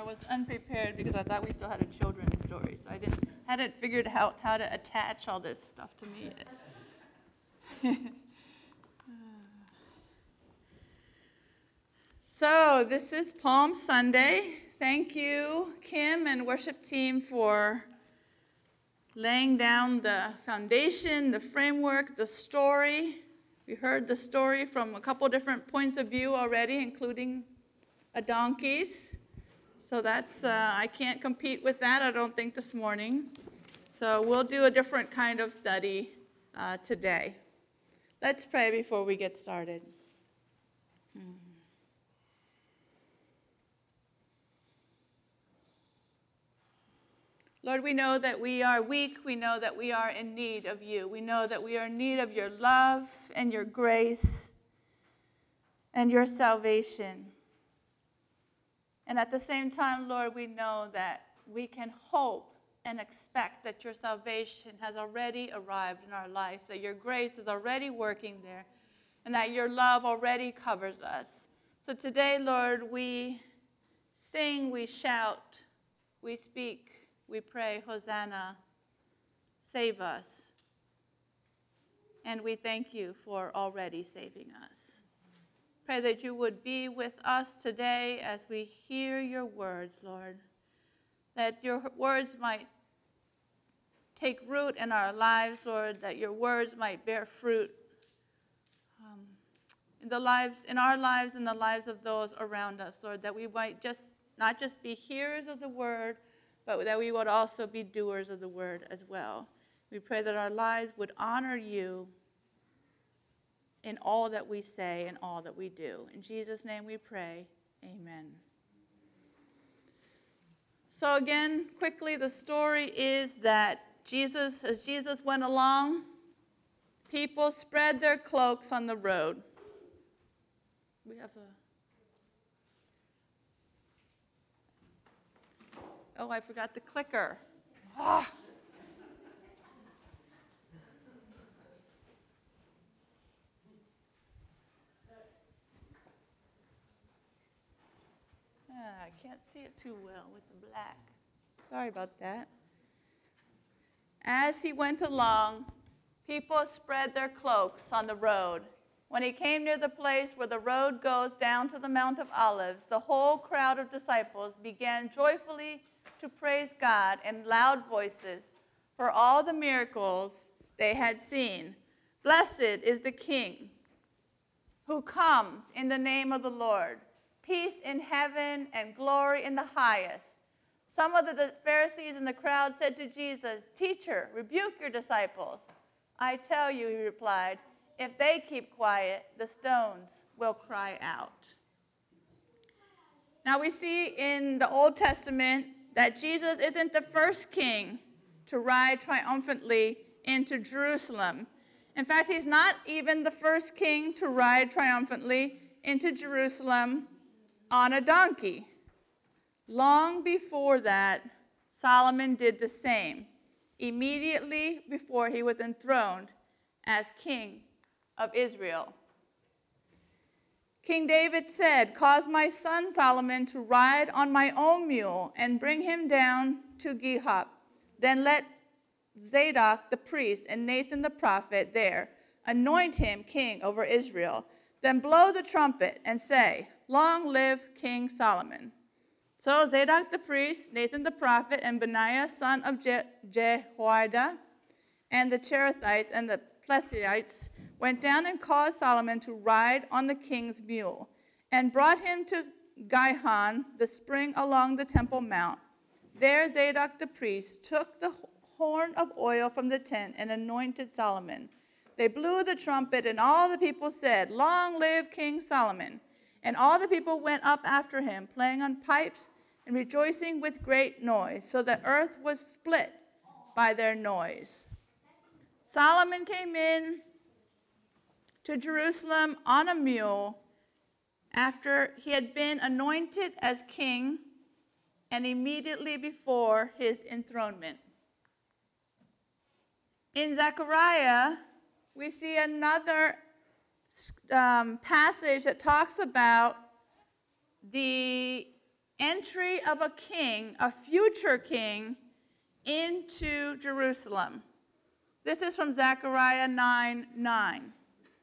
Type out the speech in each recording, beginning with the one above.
was unprepared because I thought we still had a children's story, so I hadn't figured out how to attach all this stuff to me yet. So this is Palm Sunday. Thank you, Kim and worship team, for laying down the foundation, the framework, the story. We heard the story from a couple different points of view already, including a donkey's. So that's, I can't compete with that, I don't think, this morning. So we'll do a different kind of study today. Let's pray before we get started. Lord, we know that we are weak. We know that we are in need of you. We know that we are in need of your love and your grace and your salvation. And at the same time, Lord, we know that we can hope and expect that your salvation has already arrived in our life, that your grace is already working there, and that your love already covers us. So today, Lord, we sing, we shout, we speak, we pray, Hosanna, save us. And we thank you for already saving us. Pray that you would be with us today as we hear your words, Lord, that your words might take root in our lives, Lord, that your words might bear fruit in our lives and the lives of those around us, Lord, that we might not just be hearers of the word, but that we would also be doers of the word as well. We pray that our lives would honor you in all that we say and all that we do. In Jesus' name we pray, amen. So again, quickly, the story is that as Jesus went along, people spread their cloaks on the road. We have I forgot the clicker. Ah. I can't see it too well with the black. Sorry about that. As he went along, people spread their cloaks on the road. When he came near the place where the road goes down to the Mount of Olives, the whole crowd of disciples began joyfully to praise God in loud voices for all the miracles they had seen. Blessed is the King who comes in the name of the Lord. Peace in heaven and glory in the highest. Some of the Pharisees in the crowd said to Jesus, "Teacher, rebuke your disciples." "I tell you," he replied, "if they keep quiet, the stones will cry out." Now we see in the Old Testament that Jesus isn't the first king to ride triumphantly into Jerusalem. In fact, he's not even the first king to ride triumphantly into Jerusalem on a donkey. Long before that, Solomon did the same, immediately before he was enthroned as king of Israel. King David said, "Cause my son Solomon to ride on my own mule and bring him down to Gihon. Then let Zadok the priest and Nathan the prophet there anoint him king over Israel. Then blow the trumpet and say, 'Long live King Solomon.'" So Zadok the priest, Nathan the prophet, and Benaiah son of Jehoiada, and the Cherethites and the Pelethites went down and caused Solomon to ride on the king's mule, and brought him to Gihon, the spring along the Temple Mount. There Zadok the priest took the horn of oil from the tent and anointed Solomon. They blew the trumpet, and all the people said, "Long live King Solomon." And all the people went up after him, playing on pipes and rejoicing with great noise, so that earth was split by their noise. Solomon came in to Jerusalem on a mule after he had been anointed as king and immediately before his enthronement. In Zechariah, we see another passage that talks about the entry of a king, a future king, into Jerusalem. This is from Zechariah 9:9.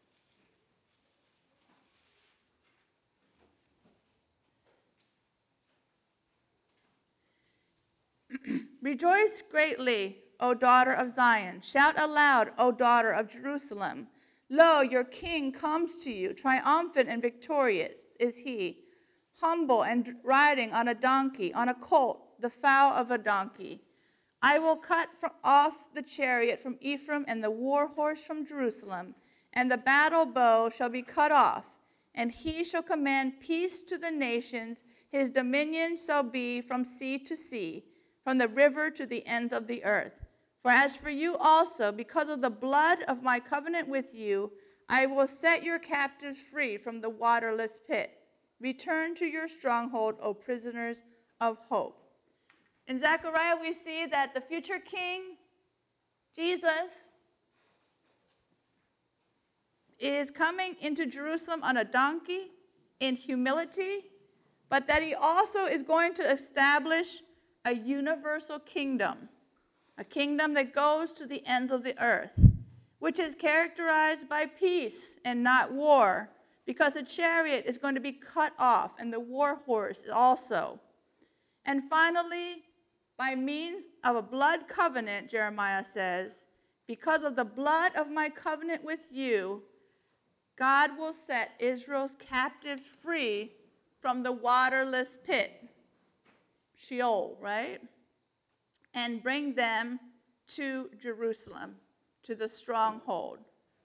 Rejoice greatly, O daughter of Zion. Shout aloud, O daughter of Jerusalem. Lo, your king comes to you. Triumphant and victorious is he, humble and riding on a donkey, on a colt, the foal of a donkey. I will cut off the chariot from Ephraim and the war horse from Jerusalem, and the battle bow shall be cut off, and he shall command peace to the nations. His dominion shall be from sea to sea, from the river to the ends of the earth. For as for you also, because of the blood of my covenant with you, I will set your captives free from the waterless pit. Return to your stronghold, O prisoners of hope. In Zechariah, we see that the future king, Jesus, is coming into Jerusalem on a donkey in humility, but that he also is going to establish a universal kingdom, a kingdom that goes to the ends of the earth, which is characterized by peace and not war, because the chariot is going to be cut off and the war horse also. And finally, by means of a blood covenant, Jeremiah says, because of the blood of my covenant with you, God will set Israel's captives free from the waterless pit, Sheol, right? And bring them to Jerusalem, to the stronghold.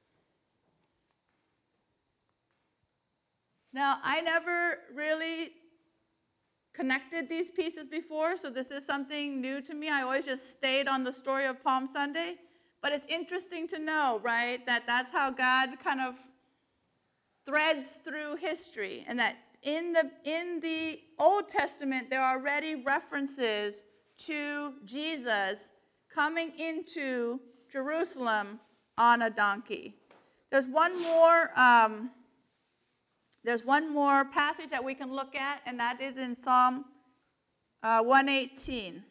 Now, I never really connected these pieces before, so this is something new to me. I always just stayed on the story of Palm Sunday. But it's interesting to know, right, that that's how God kind of threads through history, and that in the Old Testament there are already references to Jesus coming into Jerusalem on a donkey. There's one more passage that we can look at, and that is in Psalm 118.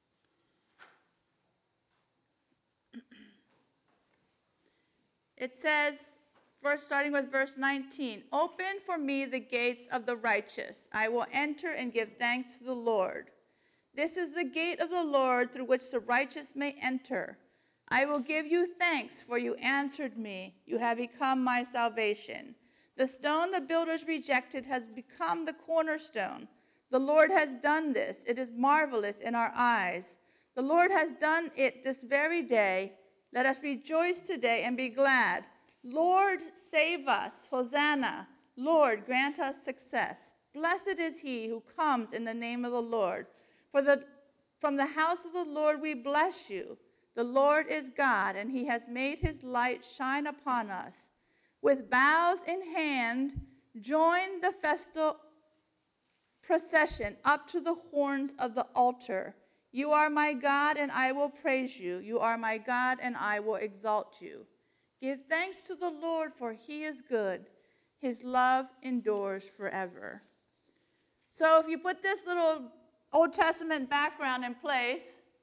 It says, starting with verse 19, "Open for me the gates of the righteous. I will enter and give thanks to the Lord. This is the gate of the Lord through which the righteous may enter. I will give you thanks, for you answered me. You have become my salvation. The stone the builders rejected has become the cornerstone. The Lord has done this. It is marvelous in our eyes. The Lord has done it this very day. Let us rejoice today and be glad. Lord, save us. Hosanna. Lord, grant us success. Blessed is he who comes in the name of the Lord. From the house of the Lord we bless you. The Lord is God, and he has made his light shine upon us. With boughs in hand, join the festal procession up to the horns of the altar. You are my God, and I will praise you. You are my God, and I will exalt you. Give thanks to the Lord, for he is good. His love endures forever." So if you put this little Old Testament background in place,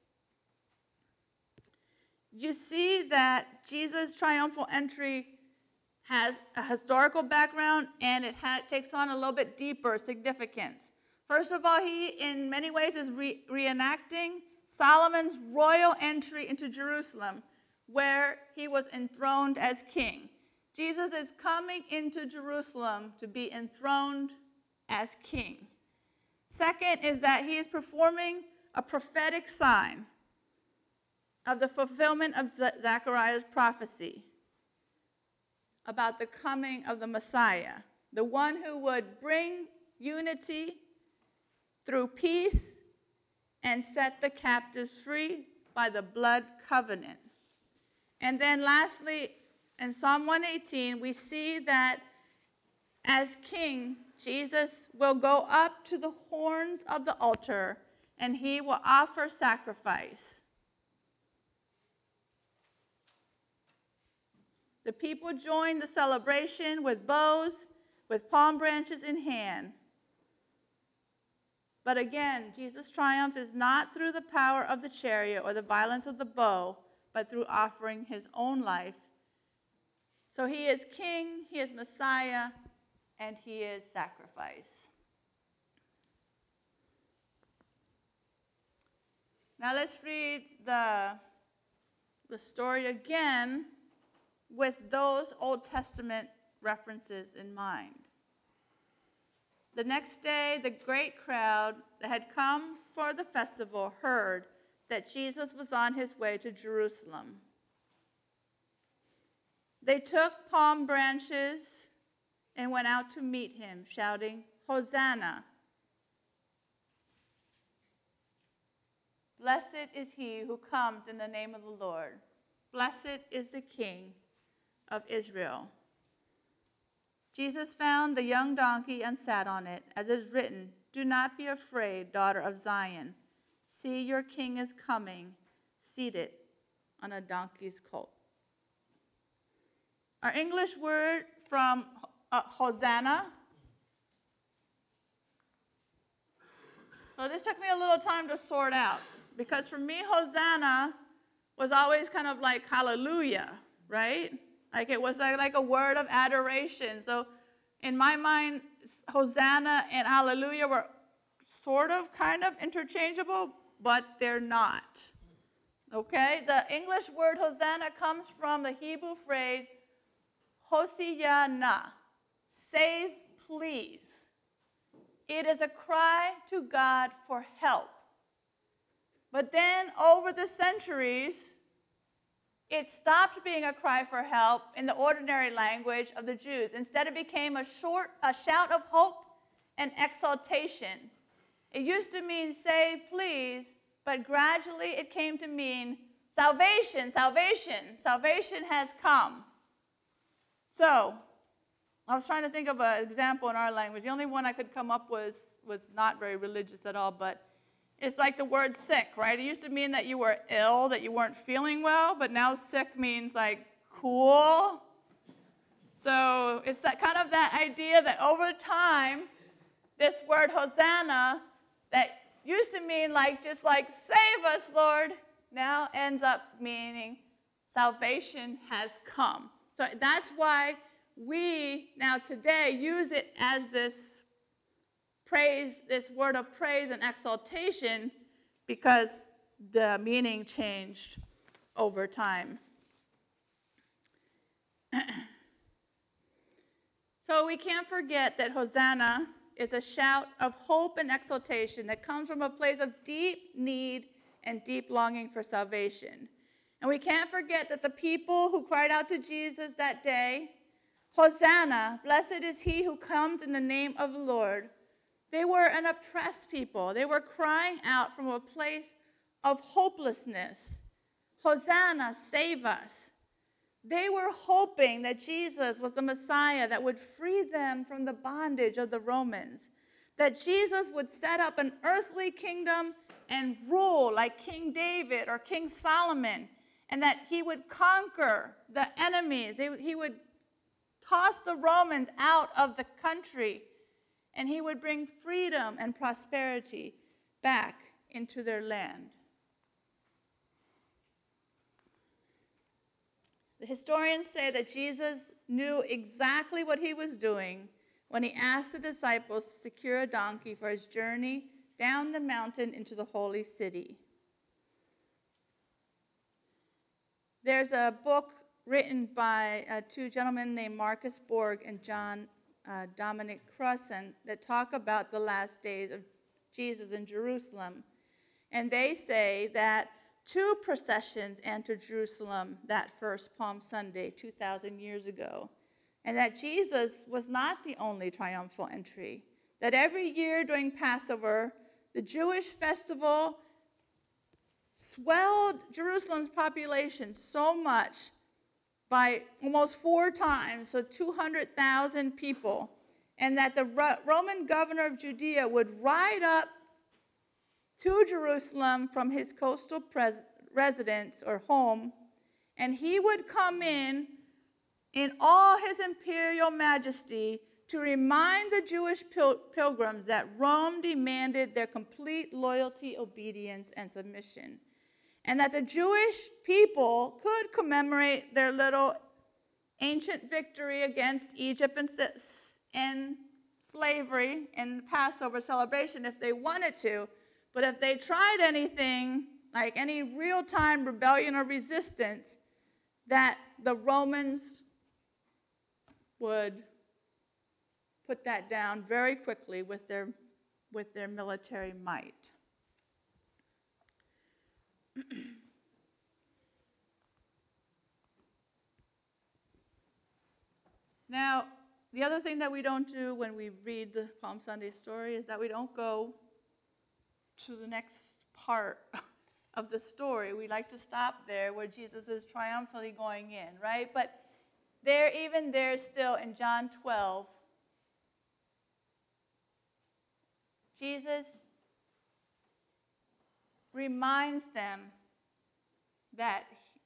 you see that Jesus' triumphal entry has a historical background, and it takes on a little bit deeper significance. First of all, he, in many ways, is reenacting Solomon's royal entry into Jerusalem, where he was enthroned as king. Jesus is coming into Jerusalem to be enthroned as king. Second is that he is performing a prophetic sign of the fulfillment of Zechariah's prophecy about the coming of the Messiah, the one who would bring unity through peace and set the captives free by the blood covenant. And then lastly, in Psalm 118, we see that as king, Jesus will go up to the horns of the altar and he will offer sacrifice. The people join the celebration with bows, with palm branches in hand. But again, Jesus' triumph is not through the power of the chariot or the violence of the bow, but through offering his own life. So he is king, he is Messiah, and he is sacrifice. Now let's read the story again with those Old Testament references in mind. The next day, the great crowd that had come for the festival heard that Jesus was on his way to Jerusalem. They took palm branches and went out to meet him, shouting, "Hosanna! Blessed is he who comes in the name of the Lord. Blessed is the King of Israel." Jesus found the young donkey and sat on it, as it is written, "Do not be afraid, daughter of Zion. See, your king is coming, seated on a donkey's colt." Our English word from Hosanna. So this took me a little time to sort out, because for me, Hosanna was always kind of like hallelujah, right? Like it was like a word of adoration. So in my mind, Hosanna and hallelujah were sort of kind of interchangeable, but they're not. Okay? The English word Hosanna comes from the Hebrew phrase Hosiyana, save please. It is a cry to God for help. But then over the centuries, it stopped being a cry for help in the ordinary language of the Jews. Instead, it became a shout of hope and exaltation. It used to mean save, please, but gradually it came to mean salvation, salvation, salvation has come. So, I was trying to think of an example in our language. The only one I could come up with was not very religious at all, but it's like the word sick, right? It used to mean that you were ill, that you weren't feeling well, but now sick means like cool. So it's that kind of that idea that over time, this word Hosanna that used to mean like just like save us, Lord, now ends up meaning salvation has come. So that's why we now today use it as this praise, this word of praise and exaltation, because the meaning changed over time. So we can't forget that Hosanna is a shout of hope and exaltation that comes from a place of deep need and deep longing for salvation. And we can't forget that the people who cried out to Jesus that day, "Hosanna, blessed is he who comes in the name of the Lord," they were an oppressed people. They were crying out from a place of hopelessness. "Hosanna, save us." They were hoping that Jesus was the Messiah that would free them from the bondage of the Romans, that Jesus would set up an earthly kingdom and rule like King David or King Solomon, and that he would conquer the enemies. He would toss the Romans out of the country, and he would bring freedom and prosperity back into their land. The historians say that Jesus knew exactly what he was doing when he asked the disciples to secure a donkey for his journey down the mountain into the holy city. There's a book written by two gentlemen named Marcus Borg and John Dominic Crossan that talk about the last days of Jesus in Jerusalem. And they say that 2 processions entered Jerusalem that first Palm Sunday 2,000 years ago, and that Jesus was not the only triumphal entry, that every year during Passover, the Jewish festival swelled Jerusalem's population so much by almost 4 times, so 200,000 people, and that the Roman governor of Judea would ride up to Jerusalem from his coastal residence or home, and he would come in all his imperial majesty to remind the Jewish pilgrims that Rome demanded their complete loyalty, obedience, and submission, and that the Jewish people could commemorate their little ancient victory against Egypt and slavery in the Passover celebration if they wanted to, but if they tried anything, like any real-time rebellion or resistance, that the Romans would put that down very quickly with their military might. Now, the other thing that we don't do when we read the Palm Sunday story is that we don't go to the next part of the story. We like to stop there where Jesus is triumphantly going in, right? But even there still in John 12, Jesus reminds them that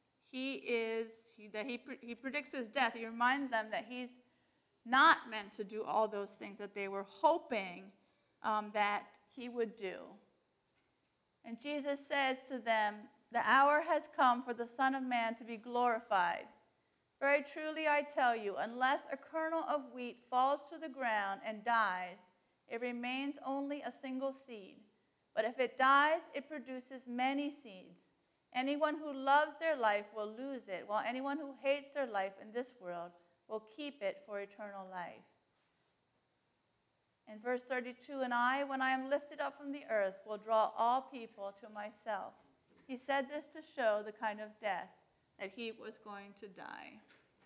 he predicts his death. He reminds them that he's not meant to do all those things that they were hoping that he would do. And Jesus says to them, "The hour has come for the Son of Man to be glorified. Very truly I tell you, unless a kernel of wheat falls to the ground and dies, it remains only a single seed. But if it dies, it produces many seeds. Anyone who loves their life will lose it, while anyone who hates their life in this world will keep it for eternal life." In verse 32, "And I, when I am lifted up from the earth, will draw all people to myself." He said this to show the kind of death that he was going to die.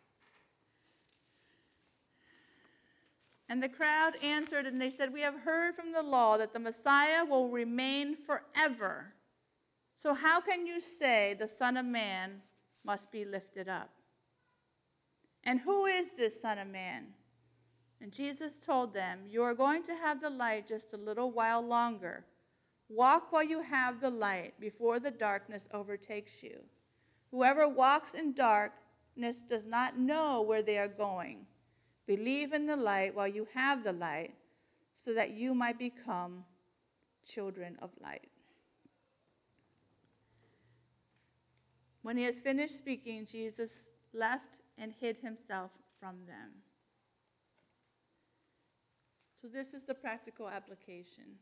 And the crowd answered, and they said, "We have heard from the law that the Messiah will remain forever. So how can you say the Son of Man must be lifted up? And who is this Son of Man?" And Jesus told them, "You are going to have the light just a little while longer. Walk while you have the light, before the darkness overtakes you. Whoever walks in darkness does not know where they are going. Believe in the light while you have the light, so that you might become children of light." When he has finished speaking, Jesus left and hid himself from them. So this is the practical application.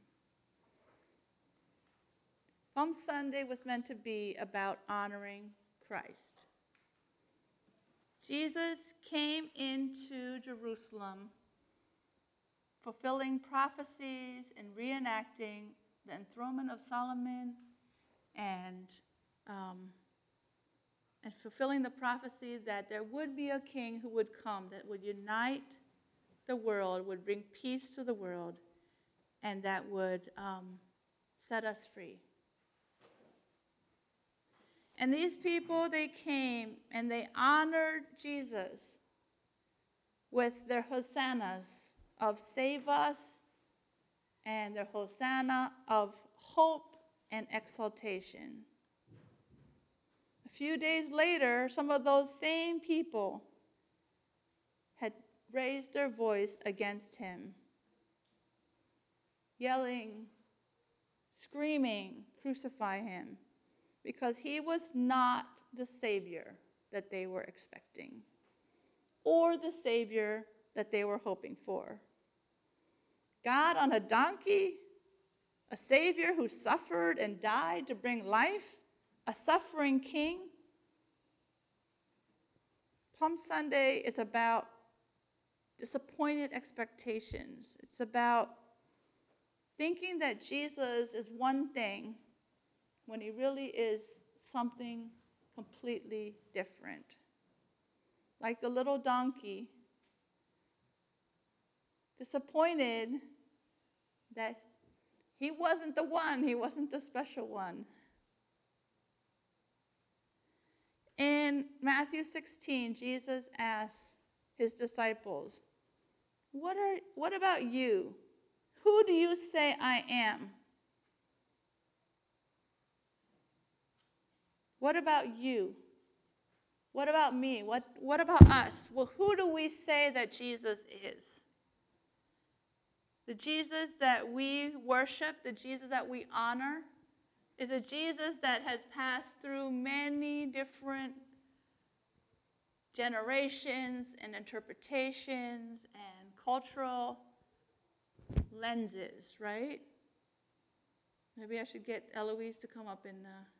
Palm Sunday was meant to be about honoring Christ. Jesus came into Jerusalem fulfilling prophecies and reenacting the enthronement of Solomon and fulfilling the prophecy that there would be a king who would come that would unite the world, would bring peace to the world, and that would set us free. And these people, they came and they honored Jesus with their hosannas of "Save us," and their hosanna of hope and exaltation. A few days later, some of those same people had raised their voice against him, yelling, screaming, "Crucify him," because he was not the Savior that they were expecting, or the Savior that they were hoping for. God on a donkey, a Savior who suffered and died to bring life, a suffering king. Palm Sunday is about disappointed expectations. It's about thinking that Jesus is one thing when he really is something completely different. Like the little donkey, disappointed that he wasn't the one, he wasn't the special one. In Matthew 16, Jesus asks his disciples, What about you? Who do you say I am?" What about you? What about me? What about us? Well, who do we say that Jesus is? The Jesus that we worship, the Jesus that we honor, is a Jesus that has passed through many different generations and interpretations and cultural lenses, right? Maybe I should get Eloise to come up and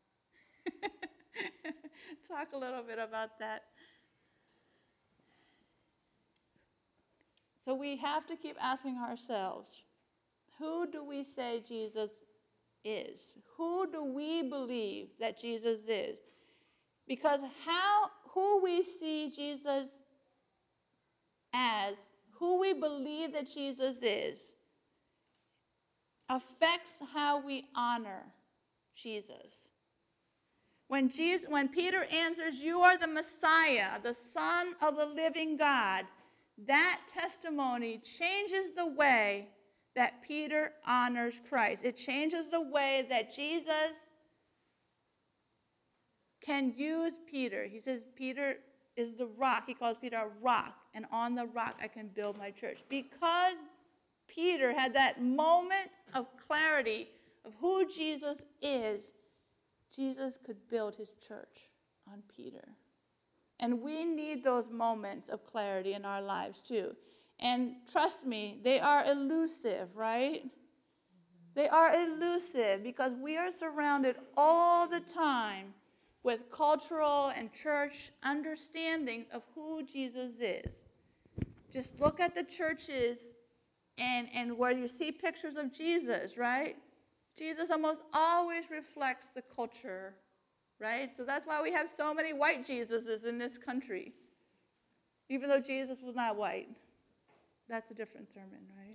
talk a little bit about that. So we have to keep asking ourselves, who do we say Jesus is? Who do we believe that Jesus is? Because who we see Jesus as, who we believe that Jesus is, affects how we honor Jesus. When Peter answers, "You are the Messiah, the Son of the living God," that testimony changes the way that Peter honors Christ. It changes the way that Jesus can use Peter. He says Peter is the rock. He calls Peter a rock, and on the rock I can build my church. Because Peter had that moment of clarity of who Jesus is, Jesus could build his church on Peter. And we need those moments of clarity in our lives too. And trust me, they are elusive, right? They are elusive because we are surrounded all the time with cultural and church understandings of who Jesus is. Just look at the churches and where you see pictures of Jesus, right? Jesus almost always reflects the culture, right? So that's why we have so many white Jesuses in this country, even though Jesus was not white. That's a different sermon, right?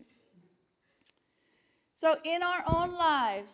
So in our own lives,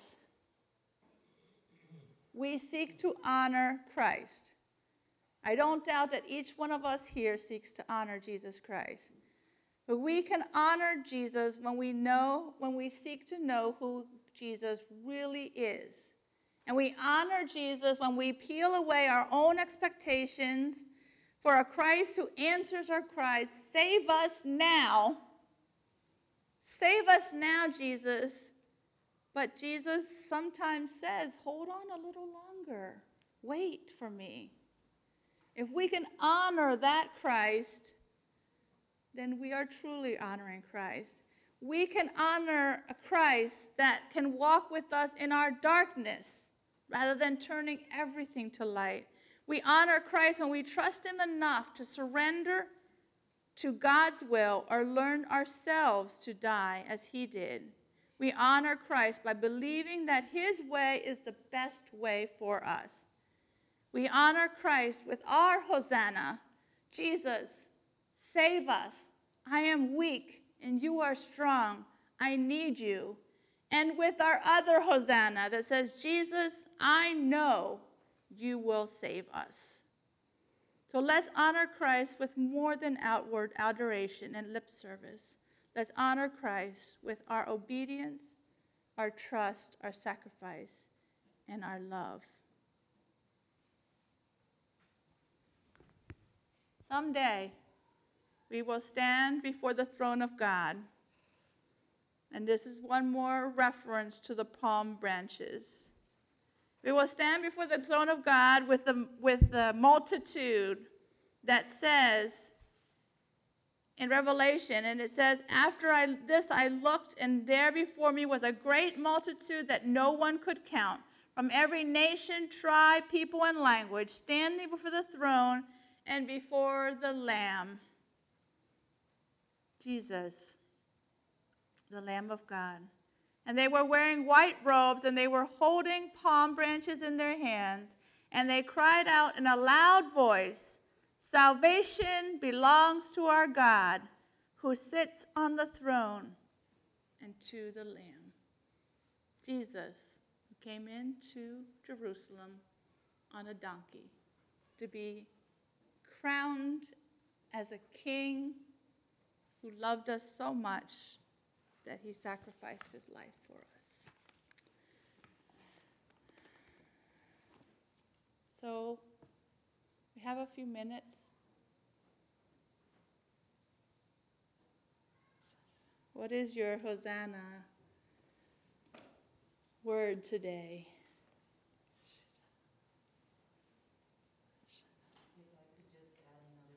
we seek to honor Christ. I don't doubt that each one of us here seeks to honor Jesus Christ. But we can honor Jesus when we seek to know who Jesus really is. And we honor Jesus when we peel away our own expectations for a Christ who answers our cries, "Save us now. Save us now, Jesus." But Jesus sometimes says, "Hold on a little longer. Wait for me." If we can honor that Christ, then we are truly honoring Christ. We can honor a Christ that can walk with us in our darkness rather than turning everything to light. We honor Christ when we trust him enough to surrender to God's will or learn ourselves to die as he did. We honor Christ by believing that his way is the best way for us. We honor Christ with our Hosanna. "Jesus, save us. I am weak and you are strong. I need you." And with our other Hosanna that says, "Jesus, I know you will save us." So let's honor Christ with more than outward adoration and lip service. Let's honor Christ with our obedience, our trust, our sacrifice, and our love. Someday, we will stand before the throne of God. And this is one more reference to the palm branches. We will stand before the throne of God with the multitude that says in Revelation, and it says, "After this I looked, and there before me was a great multitude that no one could count, from every nation, tribe, people, and language, standing before the throne and before the Lamb." Jesus, the Lamb of God. And they were wearing white robes, and they were holding palm branches in their hands, and they cried out in a loud voice, "Salvation belongs to our God, who sits on the throne, and to the Lamb." Jesus, who came into Jerusalem on a donkey to be crowned as a king who loved us so much that he sacrificed his life for us. So we have a few minutes. What is your Hosanna word today?